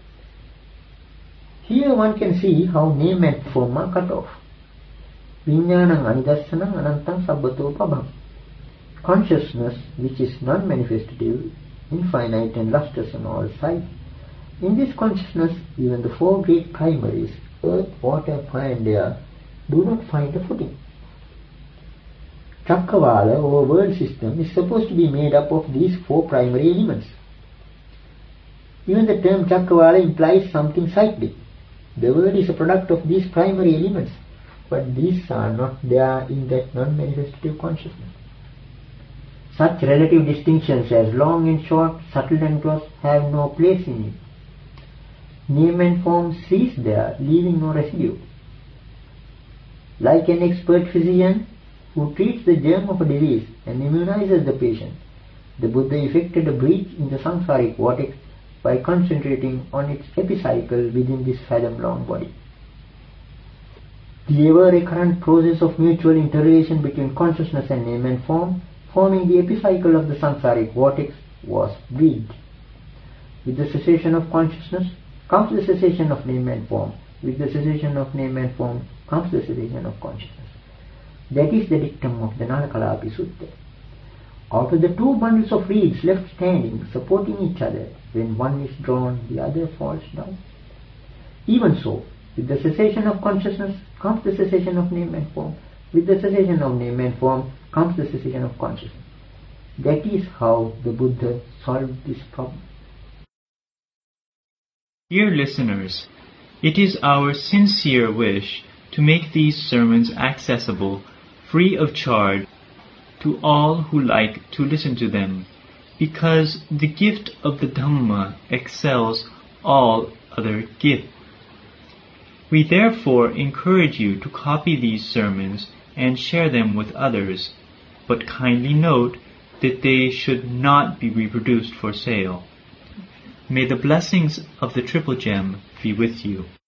Here one can see how name and form are cut off. Viññānam anidassanam anantam sabbato pabham. Consciousness, which is non-manifestative, infinite and lustrous on all sides. In this consciousness, even the four great primaries, earth, water, fire and air, do not find a footing. Cakravala, or world system, is supposed to be made up of these four primary elements. Even the term Cakravala implies something cyclic. The word is a product of these primary elements, but these are not there in that non-manifestative consciousness. Such relative distinctions as long and short, subtle and gross have no place in it. Name and form cease there, leaving no residue. Like an expert physician who treats the germ of a disease and immunizes the patient, the Buddha effected a breach in the samsaric vortex by concentrating on its epicycle within this fathom-long body. The ever-recurrent process of mutual interrelation between consciousness and name and form, forming the epicycle of the samsaric vortex, was breached. With the cessation of consciousness comes the cessation of name and form. With the cessation of name and form comes the cessation of consciousness. That is the dictum of the Nalakalapi Sutta. Out of the two bundles of reeds left standing, supporting each other, when one is drawn, the other falls down. Even so, with the cessation of consciousness comes the cessation of name and form. With the cessation of name and form comes the cessation of consciousness. That is how the Buddha solved this problem. Dear listeners, it is our sincere wish to make these sermons accessible, free of charge, to all who like to listen to them, because the gift of the Dhamma excels all other gifts. We therefore encourage you to copy these sermons and share them with others, but kindly note that they should not be reproduced for sale. May the blessings of the Triple Gem be with you.